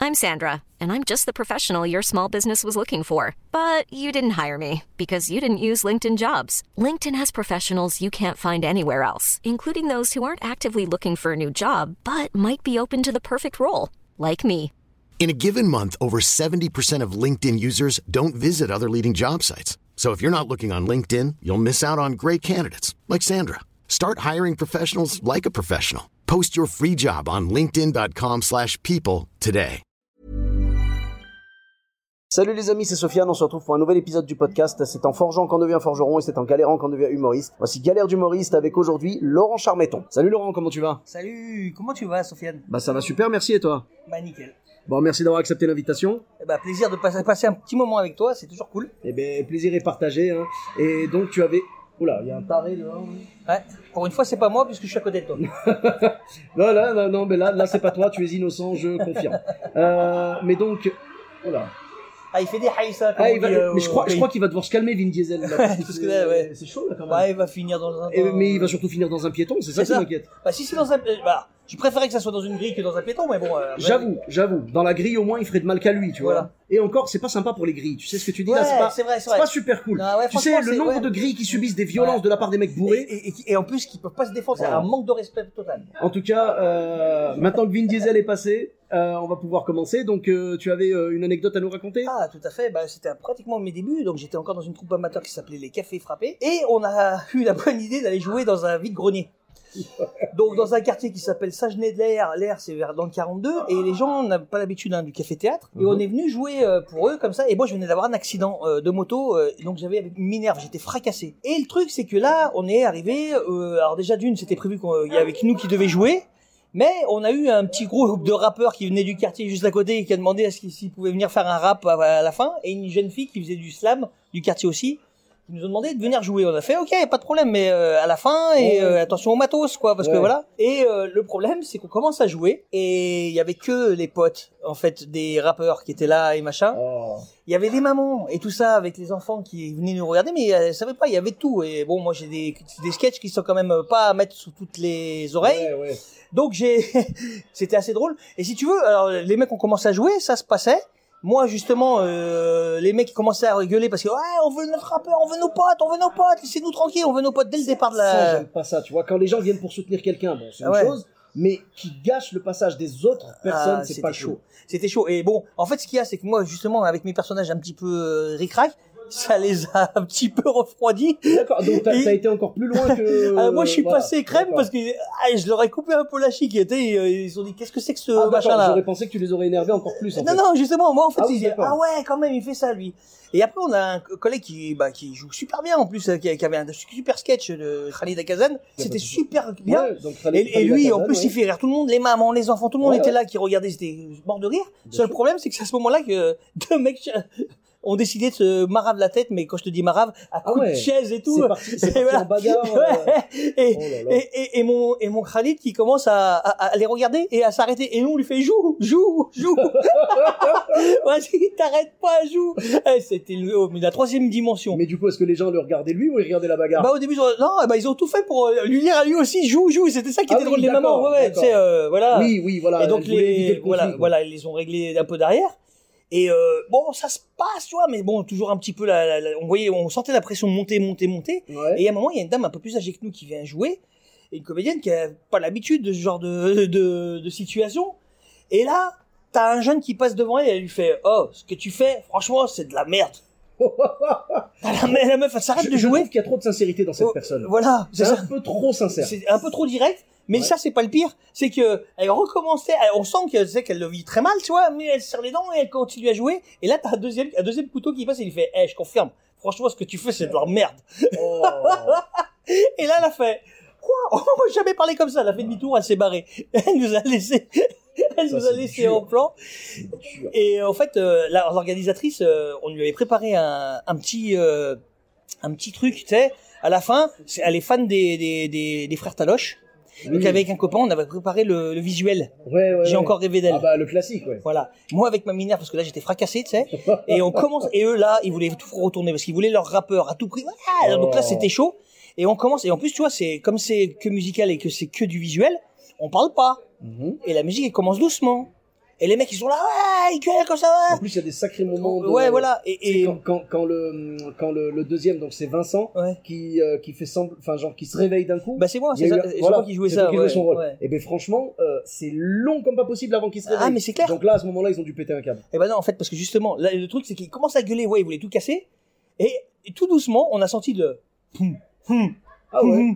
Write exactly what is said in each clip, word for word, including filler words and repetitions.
I'm Sandra, and I'm just the professional your small business was looking for. But you didn't hire me because you didn't use LinkedIn Jobs. LinkedIn has professionals you can't find anywhere else, including those who aren't actively looking for a new job, but might be open to the perfect role, like me. In a given month, over seventy percent of LinkedIn users don't visit other leading job sites. So if you're not looking on LinkedIn, you'll miss out on great candidates like Sandra. Start hiring professionals like a professional. Post your free job on linkedin.com slash people today. Salut les amis, c'est Sofiane, on se retrouve pour un nouvel épisode du podcast. C'est en forgeant qu'on devient forgeron et c'est en galérant qu'on devient humoriste. Voici Galère d'humoriste avec aujourd'hui Laurent Charmetton. Salut Laurent, comment tu vas? Salut, comment tu vas Sofiane? Bah ça va super, merci, et toi? Bah nickel. Bon, merci d'avoir accepté l'invitation. Eh bah plaisir de passer, passer un petit moment avec toi, c'est toujours cool. Eh ben plaisir est partagé, hein. Et donc tu avais... Oula, il y a un taré dehors. Ouais, pour une fois c'est pas moi puisque je suis à côté de toi. non, là, non, non, mais là, là c'est pas toi, tu es innocent, je confirme. Euh, mais donc... Oula. Ah, il fait des haïssa. Ah, il va, euh, mais je crois, je crois qu'il va devoir se calmer, Vin Diesel. Là, parce parce que là, ouais. C'est chaud là quand même. Bah, il va finir dans un. Et, mais il va surtout finir dans un piéton, c'est ça qui m'inquiète. Bah, si c'est dans un. Bah, je préférais que ça soit dans une grille que dans un piéton, mais bon. Euh, j'avoue, ouais. j'avoue. Dans la grille, au moins, il ferait de mal qu'à lui, tu voilà. vois. Et encore, c'est pas sympa pour les grilles. Tu sais ce que tu dis ouais, là, c'est pas, c'est vrai, c'est c'est vrai. pas super cool. Non, ouais, tu sais, le nombre ouais. de grilles qui subissent des violences ouais. de la part des mecs bourrés. Et, et, et, et en plus, qui peuvent pas se défendre, c'est un manque de respect total. En tout cas, euh, maintenant que Vin Diesel est passé, euh, on va pouvoir commencer. Donc, euh, tu avais euh, une anecdote à nous raconter? Ah, tout à fait. Bah, c'était pratiquement mes débuts. Donc, j'étais encore dans une troupe amateur qui s'appelait les Cafés Frappés. Et on a eu la bonne idée d'aller jouer dans un vide-grenier. Donc dans un quartier qui s'appelle Sagenay-de-l'Air, l'air c'est vers dans le quarante-deux, et les gens n'ont pas l'habitude hein, du café-théâtre, et mm-hmm. on est venu jouer euh, pour eux comme ça, et moi je venais d'avoir un accident euh, de moto, euh, donc j'avais avec une minerve, j'étais fracassé. Et le truc c'est que là on est arrivé, euh, alors déjà d'une c'était prévu qu'il y avait nous qui devaient jouer, mais on a eu un petit groupe de rappeurs qui venaient du quartier juste à côté et qui a demandé à ce qu'ils pouvaient venir faire un rap à la fin, et une jeune fille qui faisait du slam du quartier aussi, ils nous ont demandé de venir jouer. On a fait ok, pas de problème, mais euh, à la fin et euh, attention au matos quoi, parce ouais. que voilà. Et euh, le problème c'est qu'on commence à jouer et il y avait que les potes en fait des rappeurs qui étaient là et machin. Oh. Il y avait les mamans et tout ça avec les enfants qui venaient nous regarder, mais elles savaient pas, il y avait tout. Et bon, moi j'ai des des sketchs qui sont quand même pas à mettre sous toutes les oreilles. Ouais, ouais. Donc j'ai, c'était assez drôle. Et si tu veux, alors les mecs ont commencé à jouer, ça se passait. Moi, justement, euh, les mecs commençaient à rigoler parce que, ouais, on veut notre rappeur, on veut nos potes, on veut nos potes, laissez-nous tranquilles, on veut nos potes dès le départ de la... Ça, j'aime pas ça, tu vois. Quand les gens viennent pour soutenir quelqu'un, bon, c'est une ouais. chose, mais qui gâchent le passage des autres personnes, ah, c'est pas chaud. chaud. C'était chaud. Et bon, en fait, ce qu'il y a, c'est que moi, justement, avec mes personnages un petit peu euh, ric-rac, ça les a un petit peu refroidis. D'accord, donc t'as, et... t'as été encore plus loin que... ah, moi, je suis voilà. passé crème parce que ah, je leur ai coupé un peu la chic. Et, ils se sont dit, qu'est-ce que c'est que ce ah, machin-là? J'aurais pensé que tu les aurais énervés encore plus, en Non, fait. non, justement, moi, en fait, ah, ils oui, disaient, ah ouais, quand même, il fait ça, lui. Et après, on a un collègue qui, bah, qui joue super bien, en plus, qui, qui avait un super sketch de Khalid Akazan. C'était super bien. Ouais, donc, Khalid, et, et lui, Akazan, en plus, ouais. il fait rire tout le monde, les mamans, les enfants, tout le monde ouais, était ouais. là, qui regardait, c'était mort de rire. Le seul problème, c'est que c'est à ce moment-là que deux mecs ont décidé de se marave la tête, mais quand je te dis marave, à coups ah ouais. de chaise et tout. C'est parti, c'est parti voilà. en bagarre. ouais. euh... et, oh là là. Et, et, et mon, et mon Khalid qui commence à, à, à les regarder et à s'arrêter. Et nous, on lui fait joue, joue, joue. Vas-y, t'arrêtes pas, joue. Et c'était le, la troisième dimension. Mais du coup, est-ce que les gens le regardaient lui ou ils regardaient la bagarre? Bah, au début, ils ont, non, bah, ils ont tout fait pour lui dire à lui aussi, joue, joue. C'était ça qui ah était oui, drôle, les mamans. Ouais, ouais, tu sais, euh, voilà. Oui, oui, voilà. Et donc, les, voilà, voilà, ils les ont réglés un peu derrière. Et euh, bon, ça se passe, tu vois, mais bon, toujours un petit peu, la, la, la, on voyait, on sentait la pression monter, monter, monter. Ouais. Et à un moment, il y a une dame un peu plus âgée que nous qui vient jouer, et une comédienne qui a pas l'habitude de ce genre de, de, de situation. Et là, t'as un jeune qui passe devant elle et elle lui fait, oh, ce que tu fais, franchement, c'est de la merde. la, la meuf, elle s'arrête je, de jouer. Je trouve qu'il y a trop de sincérité dans cette oh, personne. Voilà, c'est, c'est un peu trop sincère. C'est un peu trop direct. Mais ouais. ça, c'est pas le pire. C'est que, elle recommençait, elle, on sent que, tu sais, qu'elle le vit très mal, tu vois, mais elle serre les dents et elle continue à jouer. Et là, t'as un deuxième, un deuxième couteau qui passe et il fait, eh, hey, je confirme. Franchement, ce que tu fais, c'est de la merde. Oh. Et là, elle a fait, quoi? On m'a jamais parlé comme ça. Elle a fait demi-tour, elle s'est barrée. Elle nous a laissé, elle ça, nous a laissé dur. en plan. Et en fait, euh, la, l'organisatrice, euh, on lui avait préparé un, un petit, euh, un petit truc, tu sais. À la fin, c'est, elle est fan des, des, des, des frères Taloche. Oui. Donc avec un copain, on avait préparé le, le visuel. Ouais, ouais, J'ai ouais. encore rêvé d'elle. Ah bah le classique, ouais. Voilà. Moi avec ma minerve, parce que là j'étais fracassé, tu sais. Et on commence, et eux là, ils voulaient tout retourner parce qu'ils voulaient leur rappeur à tout prix. Voilà. Oh. Donc là c'était chaud. Et on commence, et en plus tu vois, c'est comme c'est que musical et que c'est que du visuel, on parle pas. Mm-hmm. Et la musique elle commence doucement. Et les mecs, ils sont là, ouais, ils gueulent comme ça, ouais. En plus, il y a des sacrés moments. De, ouais, voilà. Et, et... Quand, quand, quand le quand le, le deuxième, donc c'est Vincent, ouais. qui euh, qui fait semble, enfin genre qui se réveille d'un coup. Bah c'est moi, c'est, eu, ça, c'est voilà, moi qui jouais ça. Qui ouais, jouait son rôle. Ouais. Et ben franchement, euh, c'est long comme pas possible avant qu'il se réveille. Ah mais c'est clair. Donc là, à ce moment-là, ils ont dû péter un câble. Et ben non, en fait, parce que justement, là, le truc, c'est qu'il commence à gueuler, ouais, il voulait tout casser, et, et tout doucement, on a senti le. Ah ouais.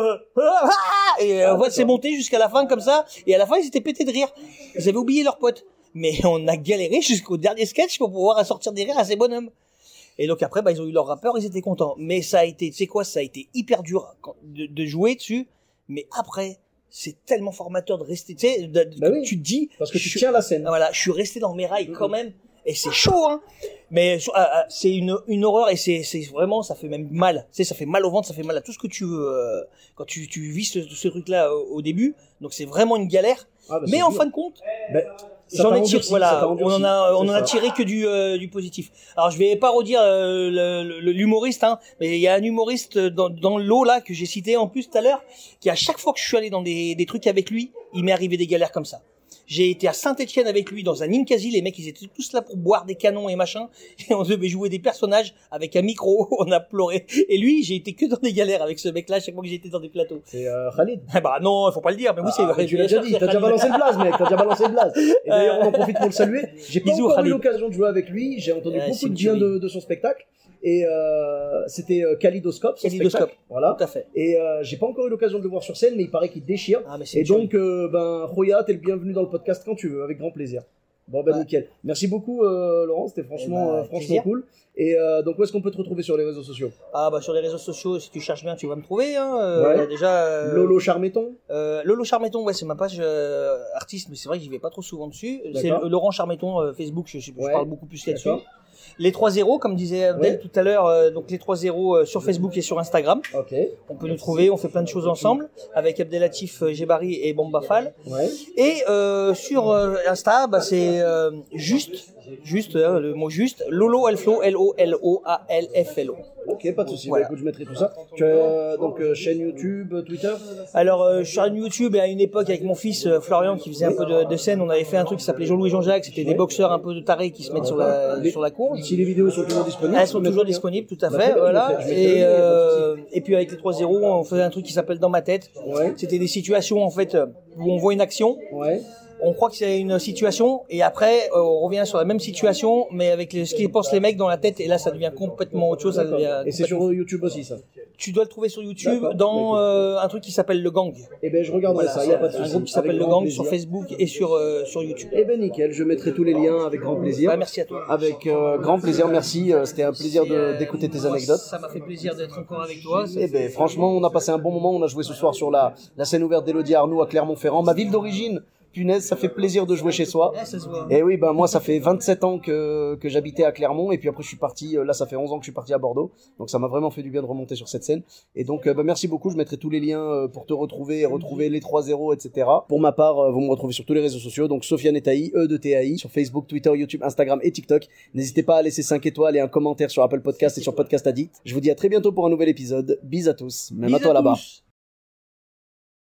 Et on voit c'est monté jusqu'à la fin comme ça, et à la fin ils étaient pétés de rire. Ils avaient oublié leur pote. Mais on a galéré jusqu'au dernier sketch pour pouvoir sortir des rires à ces bonhommes. Et donc après, bah, ils ont eu leur rappeur, ils étaient contents. Mais ça a été, tu sais quoi, ça a été hyper dur de, de jouer dessus. Mais après, c'est tellement formateur de rester, tu sais, de, bah oui, tu te dis. Parce que tu je, tiens la scène. Voilà, je suis resté dans mes rails mmh. quand même. Et c'est chaud, hein. Mais euh, c'est une, une horreur et c'est, c'est vraiment, ça fait même mal. Tu sais, ça fait mal au ventre, ça fait mal à tout ce que tu veux, euh, quand tu, tu vis ce, ce truc-là au, au début. Donc c'est vraiment une galère. Ah bah mais en dur. Fin de compte, bah, j'en ai tiré, voilà, on en a, on en a tiré que du, euh, du positif. Alors je vais pas redire euh, le, le, l'humoriste, hein, mais il y a un humoriste dans, dans l'eau là que j'ai cité en plus tout à l'heure, qui à chaque fois que je suis allé dans des, des trucs avec lui, il m'est arrivé des galères comme ça. J'ai été à Saint-Etienne avec lui dans un Ninkasi, les mecs ils étaient tous là pour boire des canons et machin, et on devait jouer des personnages avec un micro, on a pleuré. Et lui, j'ai été que dans des galères avec ce mec-là chaque fois que j'étais dans des plateaux. C'est euh, Khalid. Ah bah non, il faut pas le dire, mais oui ah, c'est vrai. Tu l'as déjà dit, t'as déjà balancé le blaze mec, t'as déjà balancé le blaze. Et d'ailleurs on en profite pour le saluer. J'ai pas Bisous, encore Khalid. Eu l'occasion de jouer avec lui, j'ai entendu euh, beaucoup de bien de, de son spectacle. Et euh, c'était euh, Kaleidoscope, Kaleidoscope, voilà. Tout à fait. Et euh, j'ai pas encore eu l'occasion de le voir sur scène, mais il paraît qu'il déchire. Ah, mais c'est et donc, euh, ben, Roya, t'es le bienvenu dans le podcast quand tu veux, avec grand plaisir. Bon ben ouais. Nickel. Merci beaucoup euh, Laurent, c'était franchement, bah, euh, franchement cool. Et euh, donc où est-ce qu'on peut te retrouver sur les réseaux sociaux? Ah bah sur les réseaux sociaux, si tu cherches bien, tu vas me trouver. Hein. Euh, ouais. Déjà. Euh, Lolo Charmetton. Euh, Lolo Charmetton, ouais, c'est ma page euh, artiste, mais c'est vrai que j'y vais pas trop souvent dessus. C'est Laurent Charmetton euh, Facebook, je, je, ouais. je parle beaucoup plus là-dessus. Les trois zéros, comme disait Abdel ouais. tout à l'heure, euh, donc les trois zéros euh, sur Facebook et sur Instagram. Okay. On peut Merci. Nous trouver, on fait plein de choses ensemble avec Abdelatif euh, Gebari et Bombafal. Ouais. Et euh, sur euh, Insta, bah, c'est euh, juste, juste hein, le mot juste, Lolo Alflo, L O L O A L F L O. Ok, pas de souci. Voilà. Bah, écoute, je mettrai tout ça. Tu as euh, donc euh, chaîne YouTube, Twitter. Alors euh, chaîne YouTube, et à une époque avec mon fils euh, Florian qui faisait un peu de, de scène, on avait fait un truc qui s'appelait Jean-Louis Jean-Jacques. C'était des boxeurs un peu de tarés qui se mettent sur la les, sur la cour. Si les vidéos sont toujours disponibles. Elles sont toujours disponibles, tout à fait. Bah, voilà. Et euh, et puis avec les trois zéros, on faisait un truc qui s'appelle Dans ma tête. Ouais. C'était des situations en fait où on voit une action. Ouais. On croit que c'est une situation et après euh, on revient sur la même situation mais avec les, ce qu'ils pensent les mecs dans la tête et là ça devient complètement autre chose. Ça devient et c'est sur YouTube aussi ça. Tu dois le trouver sur YouTube D'accord. dans euh, un truc qui s'appelle Le Gang. Eh ben je regarderai voilà, ça, il y a pas de souci. Un groupe qui s'appelle Le Gang plaisir. Sur Facebook et sur euh, sur YouTube. Eh ben nickel, je mettrai tous les liens avec grand plaisir. Bah, merci à toi. Avec euh, grand plaisir, merci. Euh, c'était un plaisir de, d'écouter tes anecdotes. Ça m'a fait plaisir d'être encore avec toi. Eh ben franchement, on a passé un bon moment. On a joué ce soir sur la la scène ouverte d'Élodie Arnoux à Clermont-Ferrand, ma ville d'origine. Punaise, ça fait plaisir de jouer chez soi. Ouais, ça se voit. Et oui, ben moi ça fait vingt-sept ans que que j'habitais à Clermont et puis après je suis parti. Là, ça fait onze ans que je suis parti à Bordeaux. Donc ça m'a vraiment fait du bien de remonter sur cette scène. Et donc ben, merci beaucoup. Je mettrai tous les liens pour te retrouver et retrouver les trois zéros, et cetera. Pour ma part, vous me retrouvez sur tous les réseaux sociaux. Donc Sofiane et Taï, E de T A I, sur Facebook, Twitter, YouTube, Instagram et TikTok. N'hésitez pas à laisser cinq étoiles et un commentaire sur Apple Podcast et sur Podcast Addict. Je vous dis à très bientôt pour un nouvel épisode. Bis à tous. Même Bis à toi là-bas.